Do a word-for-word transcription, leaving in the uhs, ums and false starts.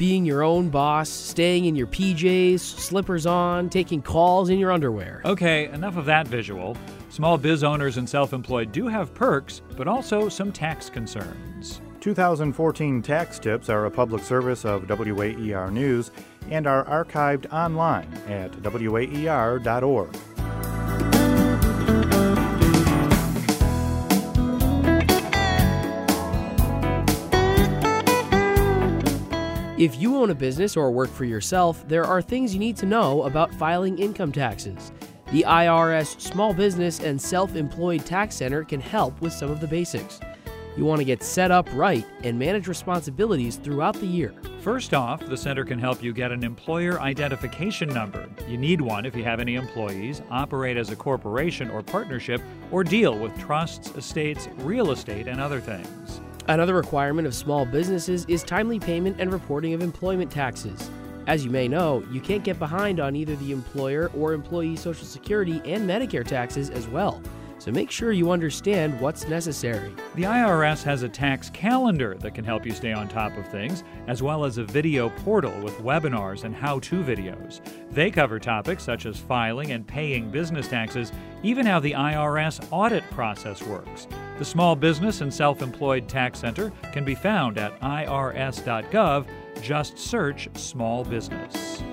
being your own boss, staying in your P Js, slippers on, taking calls in your underwear. Okay, enough of that visual. Small biz owners and self-employed do have perks, but also some tax concerns. two thousand fourteen tax tips are a public service of W A E R News and are archived online at W A E R dot org. If you own a business or work for yourself, there are things you need to know about filing income taxes. The I R S Small Business and Self-Employed Tax Center can help with some of the basics. You want to get set up right and manage responsibilities throughout the year. First off, the center can help you get an employer identification number. You need one if you have any employees, operate as a corporation or partnership, or deal with trusts, estates, real estate, and other things. Another requirement of small businesses is timely payment and reporting of employment taxes. As you may know, you can't get behind on either the employer or employee Social Security and Medicare taxes as well. So make sure you understand what's necessary. The I R S has a tax calendar that can help you stay on top of things, as well as a video portal with webinars and how-to videos. They cover topics such as filing and paying business taxes, even how the I R S audit process works. The Small Business and Self-Employed Tax Center can be found at I R S dot gov. Just search small business.